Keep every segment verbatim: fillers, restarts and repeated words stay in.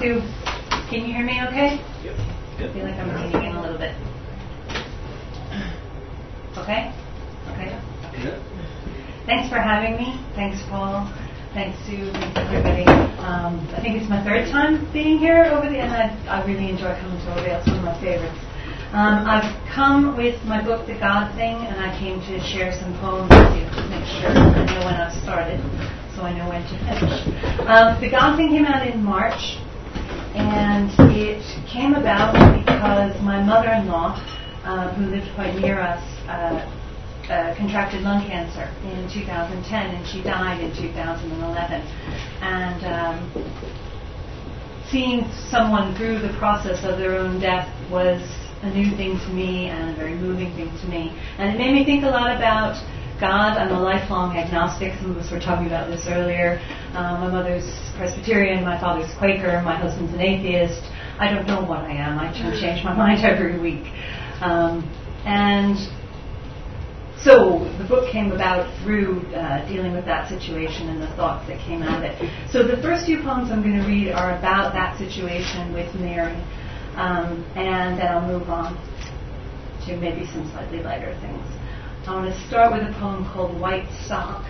to, can you hear me okay? Yep. I feel like I'm leaning in a little bit. Okay? Okay. Yeah. Thanks for having me. Thanks, Paul. Thanks, Sue. Thanks, everybody. Um, I think it's my third time being here over the, and I, I really enjoy coming to Ovale. It's one of my favorites. Um, I've come with my book, The God Thing, and I came to share some poems with you to make sure I know when I've started, so I know when to finish. Um, the God Thing came out in March, and it came about because my mother-in-law, uh, who lived quite near us, uh, Uh, contracted lung cancer in two thousand ten, and she died in two thousand eleven. And um, seeing someone through the process of their own death was a new thing to me and a very moving thing to me. And it made me think a lot about God. I'm a lifelong agnostic. Some of us were talking about this earlier. Um, my mother's Presbyterian, my father's Quaker, my husband's an atheist. I don't know what I am. I change my mind every week. Um, and So the book came about through uh, dealing with that situation and the thoughts that came out of it. So the first few poems I'm going to read are about that situation with Mary, um, and then I'll move on to maybe some slightly lighter things. I want to start with a poem called White Sock.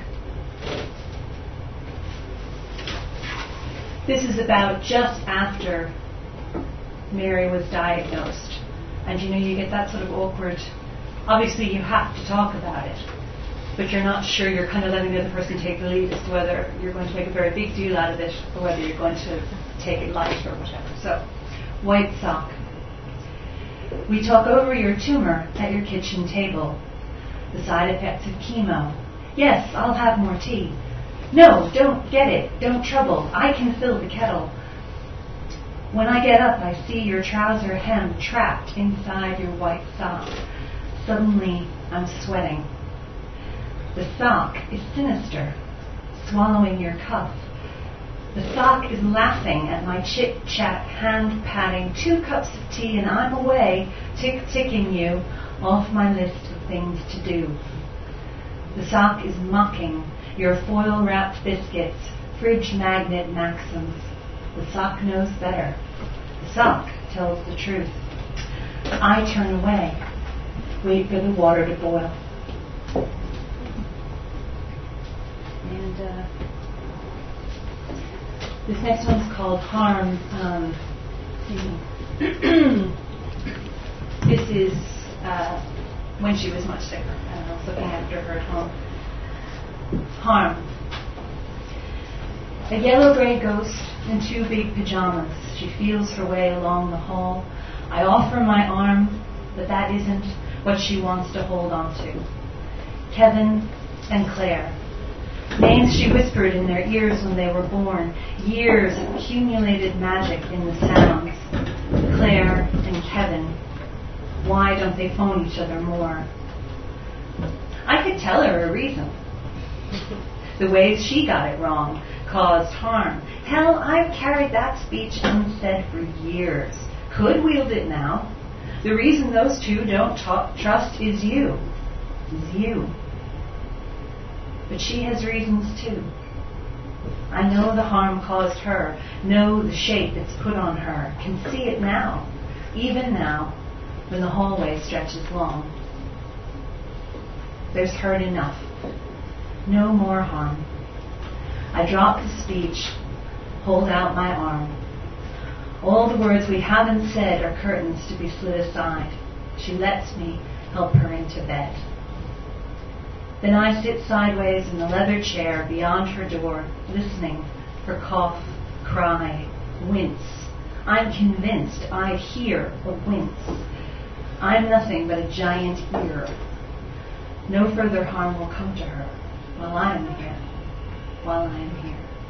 This is about just after Mary was diagnosed. And you know, you get that sort of awkward, obviously you have to talk about it, but you're not sure, you're kind of letting the other person take the lead as to whether you're going to make a very big deal out of it or whether you're going to take it light or whatever. So, White Sock. We talk over your tumor at your kitchen table. The side effects of chemo. Yes, I'll have more tea. No, don't get it. Don't trouble. I can fill the kettle. When I get up, I see your trouser hem trapped inside your white sock. Suddenly, I'm sweating. The sock is sinister, swallowing your cuff. The sock is laughing at my chit-chat, hand-patting, two cups of tea, and I'm away, tick-ticking you off my list of things to do. The sock is mocking your foil-wrapped biscuits, fridge magnet maxims. The sock knows better. The sock tells the truth. I turn away. Wait for the water to boil. And uh, this next one's called Harm. Um, this is uh, when she was much sicker. And I was looking after her at home. Harm. A yellow-gray ghost in two big pajamas. She feels her way along the hall. I offer my arm, but that isn't what she wants to hold on to. Kevin and Claire. Names she whispered in their ears when they were born. Years of accumulated magic in the sounds. Claire and Kevin. Why don't they phone each other more? I could tell her a reason. The ways she got it wrong caused harm. Hell, I've carried that speech unsaid for years. Could wield it now. The reason those two don't talk, trust is you. Is you. But she has reasons too. I know the harm caused her, know the shape it's put on her, can see it now, even now, when the hallway stretches long. There's hurt enough. No more harm. I drop the speech, hold out my arm. All the words we haven't said are curtains to be slid aside. She lets me help her into bed. Then I sit sideways in the leather chair beyond her door, listening for cough, cry, wince. I'm convinced I hear a wince. I'm nothing but a giant ear. No further harm will come to her while I am here, while I am here.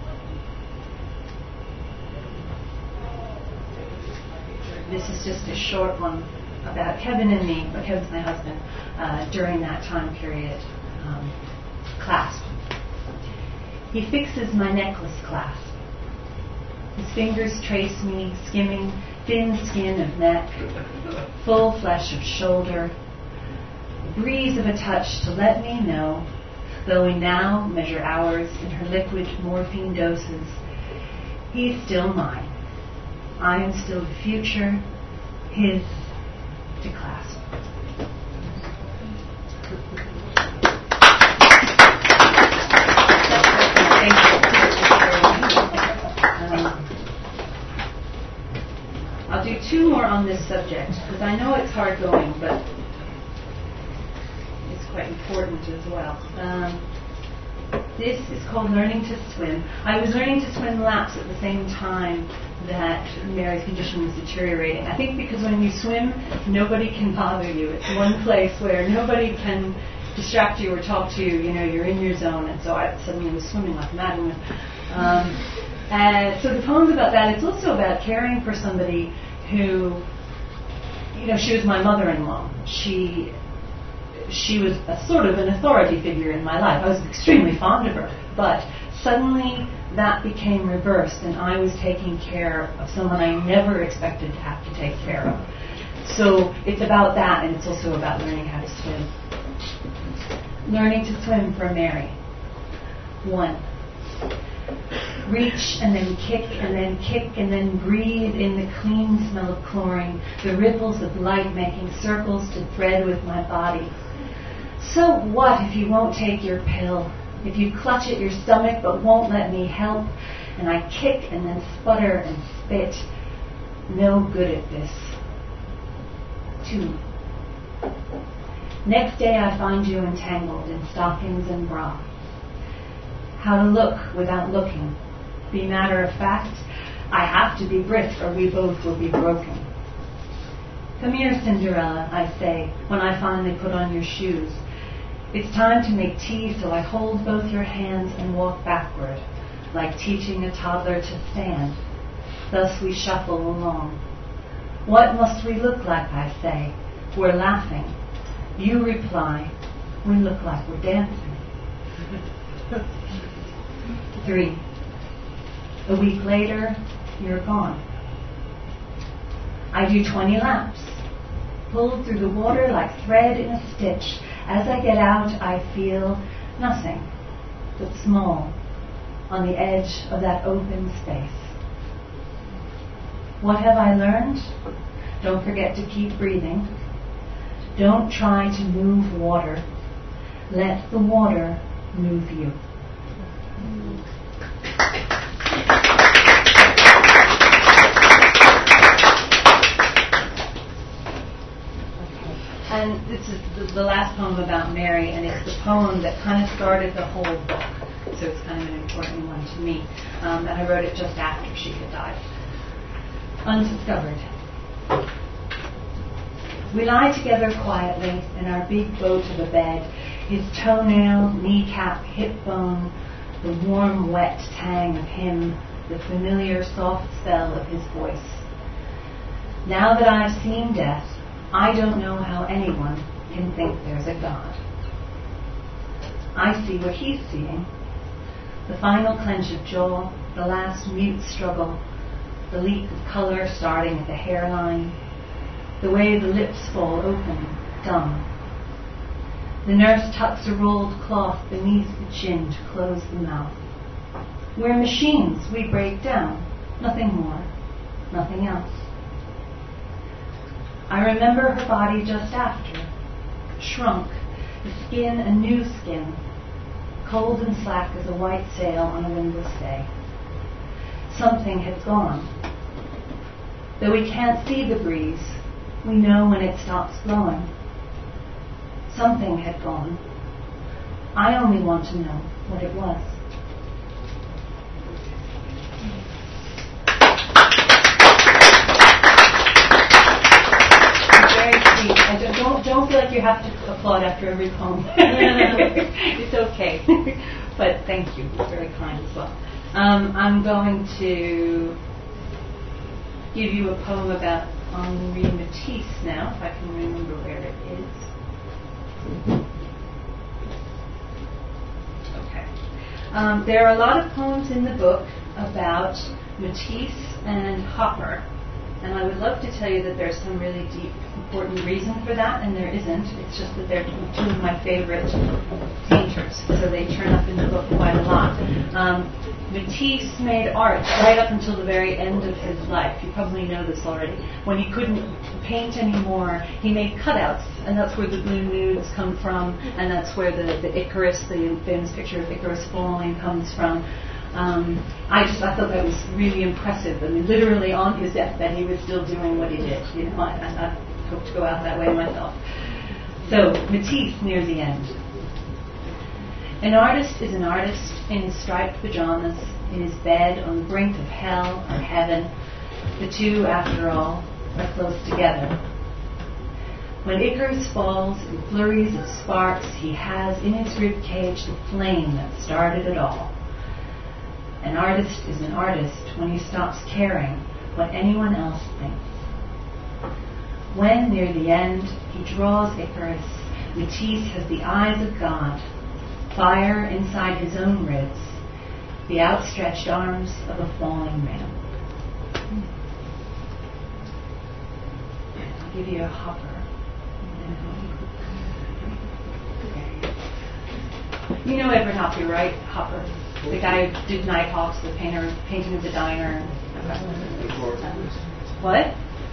This is just a short one about Kevin and me, but Kevin's my husband, uh, during that time period. Um, clasp. He fixes my necklace clasp. His fingers trace me, skimming thin skin of neck, full flesh of shoulder, breeze of a touch to let me know, though we now measure hours in her liquid morphine doses, he's still mine. I am still the future, his to clasp. Um, I'll do two more on this subject, because I know it's hard going, but it's quite important as well. Um, this is called Learning to Swim. I was learning to swim laps at the same time that Mary's condition was deteriorating. I think because when you swim, nobody can bother you. It's one place where nobody can distract you or talk to you. You know, you're in your zone, and so I suddenly was swimming like a madwoman. Um, and so the poem's about that. It's also about caring for somebody who, you know, she was my mother-in-law. She she was a sort of an authority figure in my life. I was extremely fond of her, but suddenly that became reversed, and I was taking care of someone I never expected to have to take care of. So it's about that, and it's also about learning how to swim. Learning to swim for Mary. One. Reach and then kick and then kick and then breathe in the clean smell of chlorine, the ripples of light making circles to thread with my body. So what if you won't take your pill? If you clutch at your stomach but won't let me help, and I kick and then sputter and spit, no good at this. Two. Next day I find you entangled in stockings and bra. How to look without looking. Be matter of fact, I have to be Brit or we both will be broken. Come here, Cinderella, I say, when I finally put on your shoes. It's time to make tea, so I hold both your hands and walk backward, like teaching a toddler to stand. Thus we shuffle along. What must we look like, I say? We're laughing. You reply, we look like we're dancing. Three. A week later, you're gone. I do twenty laps, pulled through the water like thread in a stitch. As I get out, I feel nothing but small on the edge of that open space. What have I learned? Don't forget to keep breathing. Don't try to move water. Let the water move you. And this is the, the last poem about Mary, and it's the poem that kind of started the whole book. So it's kind of an important one to me. Um, and I wrote it just after she had died. Undiscovered. We lie together quietly in our big boat of a bed, his toenail, kneecap, hip bone, the warm, wet tang of him, the familiar soft spell of his voice. Now that I've seen death, I don't know how anyone can think there's a God. I see what he's seeing. The final clench of jaw, the last mute struggle, the leak of color starting at the hairline, the way the lips fall open, dumb. The nurse tucks a rolled cloth beneath the chin to close the mouth. We're machines, we break down. Nothing more, nothing else. I remember her body just after, shrunk, the skin a new skin, cold and slack as a white sail on a windless day. Something had gone. Though we can't see the breeze, we know when it stops blowing. Something had gone. I only want to know what it was. I don't, don't, don't feel like you have to applaud after every poem. It's okay. But thank you. It's very kind as well. Um, I'm going to give you a poem about Henri Matisse now, if I can remember where it is. Okay. Um, there are a lot of poems in the book about Matisse and Hopper. And I would love to tell you that there's some really deep, important reason for that, and there isn't. It's just that they're two of my favorite painters, so they turn up in the book quite a lot. Um, Matisse made art right up until the very end of his life. You probably know this already. When he couldn't paint anymore, he made cutouts, and that's where the blue nudes come from, and that's where the, the Icarus, the famous picture of Icarus falling, comes from. Um, I just I thought that was really impressive. I mean, literally on his deathbed, he was still doing what he did. You know, I, I, I hope to go out that way myself. So Matisse near the end. An artist is an artist in his striped pajamas, in his bed on the brink of hell or heaven. The two, after all, are close together. When Icarus falls in flurries of sparks, he has in his rib cage the flame that started it all. An artist is an artist when he stops caring what anyone else thinks. When, near the end, he draws Icarus, Matisse has the eyes of God, fire inside his own ribs, the outstretched arms of a falling man. I'll give you a hopper. You know Edward Hopper, right? Hopper. The guy who did Nighthawks, the painter, painting of the diner. What?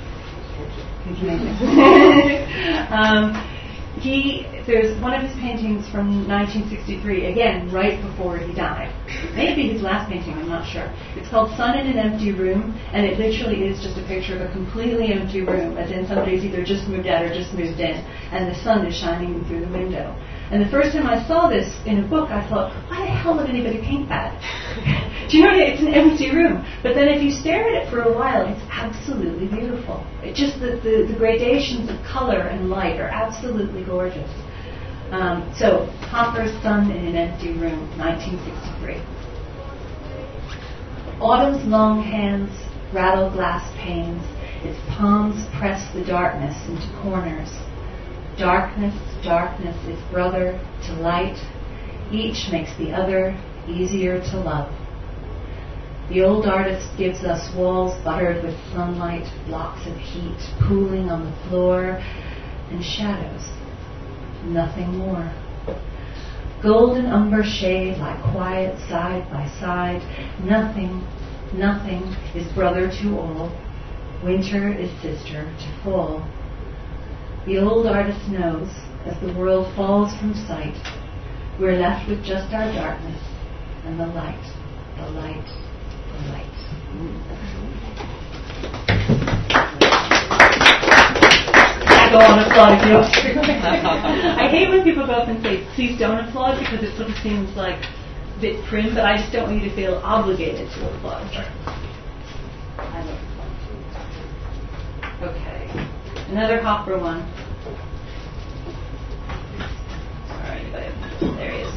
um, he, there's one of his paintings from nineteen sixty-three, again, right before he died. Maybe his last painting, I'm not sure. It's called Sun in an Empty Room, and it literally is just a picture of a completely empty room, as in somebody's either just moved out or just moved in, and the sun is shining through the window. And the first time I saw this in a book, I thought, why the hell would anybody paint that? Do you know what I mean? It's an empty room. But then if you stare at it for a while, it's absolutely beautiful. It just the, the, the gradations of color and light are absolutely gorgeous. Um, so, Hopper's Sun in an Empty Room, nineteen sixty-three. Autumn's long hands rattle glass panes. Its palms press the darkness into corners. Darkness, darkness is brother to light. Each makes the other easier to love. The old artist gives us walls buttered with sunlight, blocks of heat pooling on the floor, and shadows. Nothing more. Golden umber shade lie quiet side by side. Nothing, nothing is brother to all. Winter is sister to fall. The old artist knows, as the world falls from sight, we're left with just our darkness and the light, the light, the light. I go on applaud if you don't. I hate when people go up and say, please don't applaud, because it sort of seems like a bit prim, but I just don't want you to feel obligated to applaud. I love applause. Okay. Another Hopper one. Sorry, there he is.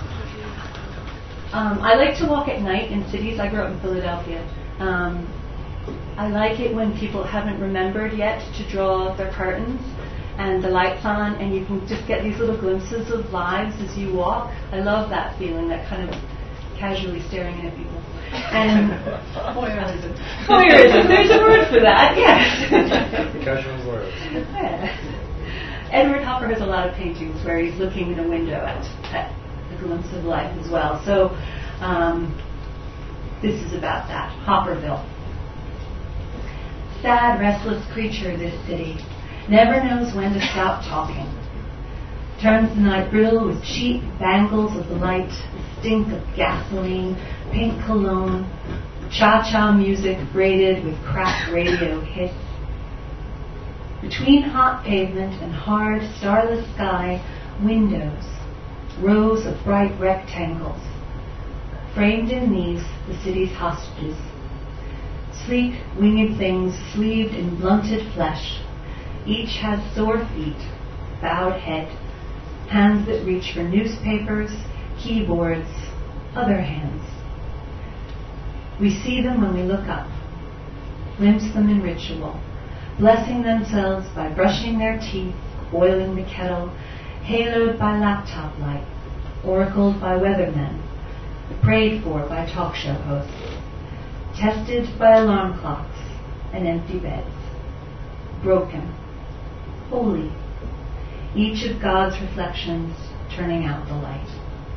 Um, I like to walk at night in cities. I grew up in Philadelphia. Um, I like it when people haven't remembered yet to draw their curtains and the lights on, and you can just get these little glimpses of lives as you walk. I love that feeling, that kind of casually staring at people. And voyeurism. Voyeurism. There's a word for that. Yes. Casual voyeurism. Yeah. Edward Hopper has a lot of paintings where he's looking in a window at, at a glimpse of life as well. So um, this is about that. Hopperville. Sad, restless creature, this city. Never knows when to stop talking. Turns the night brittle with cheap bangles of the light, the stink of gasoline, pink cologne, cha-cha music braided with cracked radio hits. Between hot pavement and hard, starless sky, windows, rows of bright rectangles. Framed in these, the city's hostages. Sleek, winged things sleeved in blunted flesh. Each has sore feet, bowed head, hands that reach for newspapers, keyboards, other hands. We see them when we look up, glimpse them in ritual, blessing themselves by brushing their teeth, boiling the kettle, haloed by laptop light, oracled by weathermen, prayed for by talk show hosts, tested by alarm clocks, and empty beds. Broken, holy, each of God's reflections turning out the light.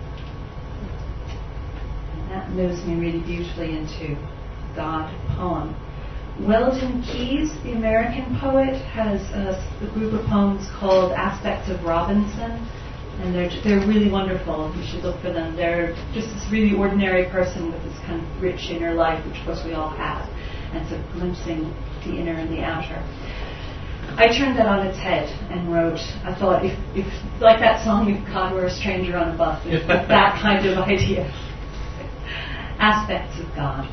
And that moves me really beautifully into God poem. Weldon Keys, the American poet, has a, a group of poems called Aspects of Robinson, and they're they're really wonderful. You should look for them. They're just this really ordinary person with this kind of rich inner life, which of course we all have, and so glimpsing the inner and the outer. I turned that on its head and wrote, I thought, if, if like that song, if God were a stranger on a bus, it's like that kind of idea. Aspects of God.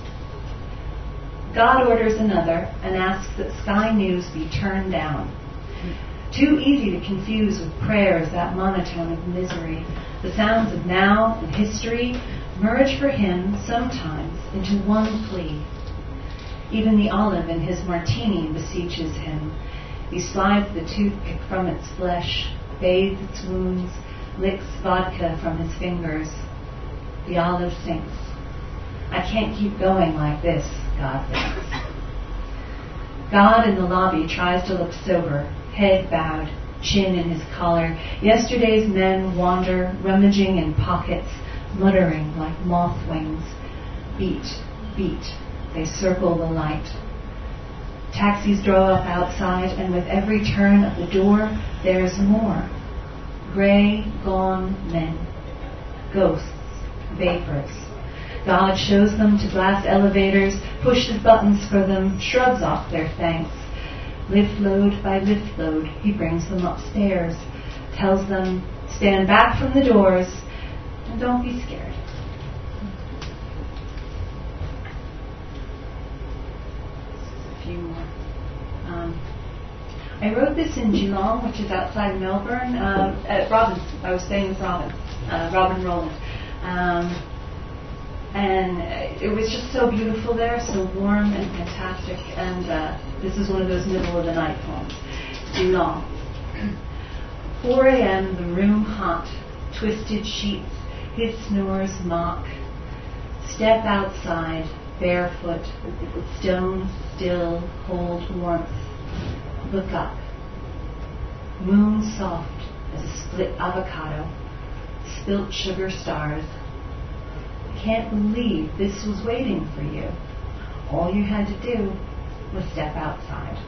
God orders another and asks that Sky News be turned down. Too easy to confuse with prayers that monotone of misery. The sounds of now and history merge for him sometimes into one plea. Even the olive in his martini beseeches him. He slides the toothpick from its flesh, bathes its wounds, licks vodka from his fingers. The olive sinks. I can't keep going like this, God thinks. God in the lobby tries to look sober, head bowed, chin in his collar. Yesterday's men wander, rummaging in pockets, muttering like moth wings. Beat, beat, they circle the light. Taxis draw up outside, and with every turn of the door, there's more. Gray, gone men. Ghosts, vapors. God shows them to glass elevators, pushes buttons for them, shrugs off their thanks. Lift load by lift load, he brings them upstairs, tells them, stand back from the doors, and don't be scared. Just a few more. Um, I wrote this in Geelong, which is outside Melbourne, um, at Robin. I was staying with Robin, uh, Robin Rowland. Um, And it was just so beautiful there, so warm and fantastic. And uh, this is one of those middle of the night poems. Geelong. four a.m., the room hot, twisted sheets, his snores mock. Step outside, barefoot, stone still, cold warmth. Look up. Moon soft as a split avocado, spilt sugar stars. Can't believe this was waiting for you. All you had to do was step outside.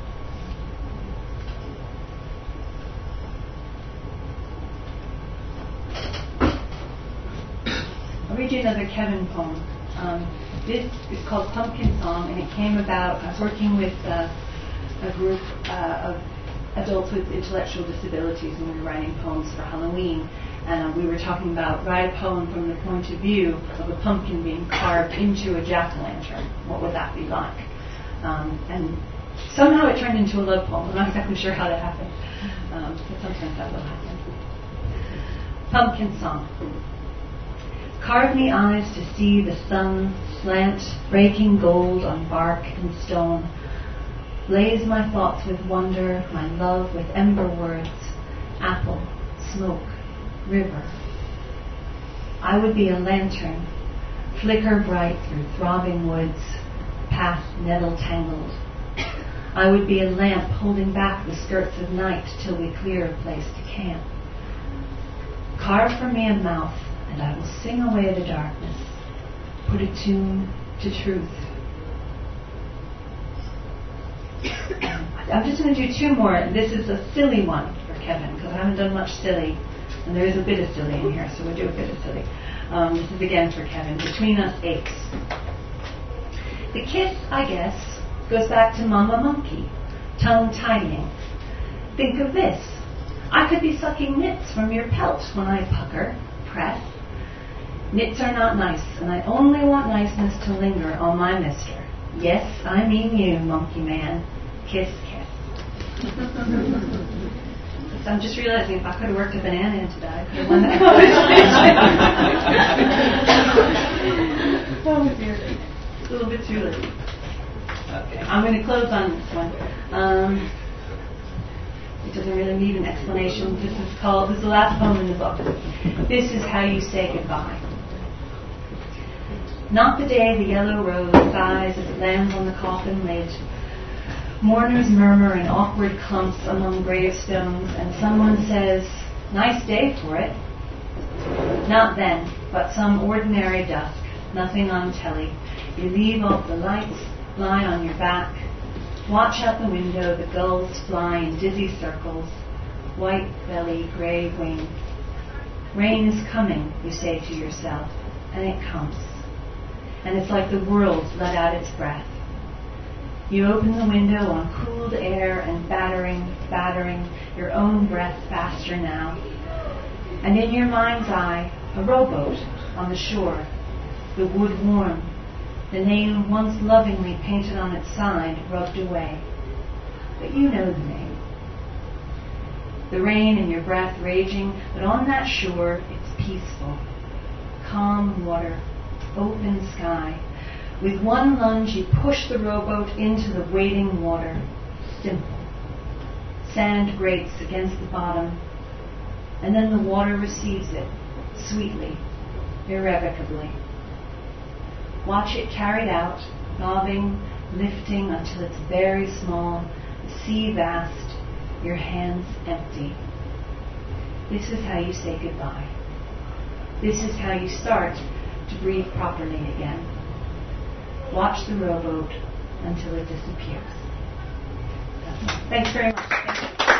I'll read you another Kevin poem. Um, this is called Pumpkin Song, and it came about, I was working with uh, a group uh, of adults with intellectual disabilities, and we were writing poems for Halloween. And uh, we were talking about write a poem from the point of view of a pumpkin being carved into a jack-o'-lantern. What would that be like? Um, and somehow it turned into a love poem. I'm not exactly sure how that happened, um, but sometimes that will happen. Pumpkin Song. Carve me eyes to see the sun slant, breaking gold on bark and stone. Blaze my thoughts with wonder, my love with ember words, apple, smoke, river. I would be a lantern, flicker bright through throbbing woods, path nettle tangled. I would be a lamp holding back the skirts of night till we clear a place to camp. Carve for me a mouth, and I will sing away the darkness, put a tune to truth. I'm just going to do two more. This is a silly one for Kevin, because I haven't done much silly. And there is a bit of silly in here, so we'll do a bit of silly. Um, this is again for Kevin. Between Us Aches. The kiss, I guess, goes back to Mama Monkey, tongue tidying. Think of this. I could be sucking nits from your pelt when I pucker, press. Nits are not nice, and I only want niceness to linger on my mister. Yes, I mean you, monkey man. Kiss, kiss. So I'm just realizing if I could have worked a banana into that, I could have won that conversation. That was weird. It's a little bit too late. Okay, I'm going to close on this one. Um, it doesn't really need an explanation. This is called, this is the last poem in the book. This is how you say goodbye. Not the day the yellow rose sighs as it lands on the coffin lid. Mourners murmur in awkward clumps among gravestones, and someone says, "Nice day for it." Not then, but some ordinary dusk, nothing on telly. You leave off the lights, lie on your back, watch out the window, the gulls fly in dizzy circles, white belly, grey wing. Rain is coming, you say to yourself, and it comes. And it's like the world let out its breath. You open the window on cooled air and battering, battering your own breath faster now. And in your mind's eye, a rowboat on the shore, the wood warm, the name once lovingly painted on its side rubbed away. But you know the name. The rain and your breath raging, but on that shore it's peaceful. Calm water, open sky. With one lunge you push the rowboat into the waiting water. Simple. Sand grates against the bottom, and then the water receives it, sweetly, irrevocably. Watch it carried out, bobbing, lifting until it's very small, the sea vast, your hands empty. This is how you say goodbye. This is how you start to breathe properly again. Watch the rowboat until it disappears. Thanks very much. Thank you.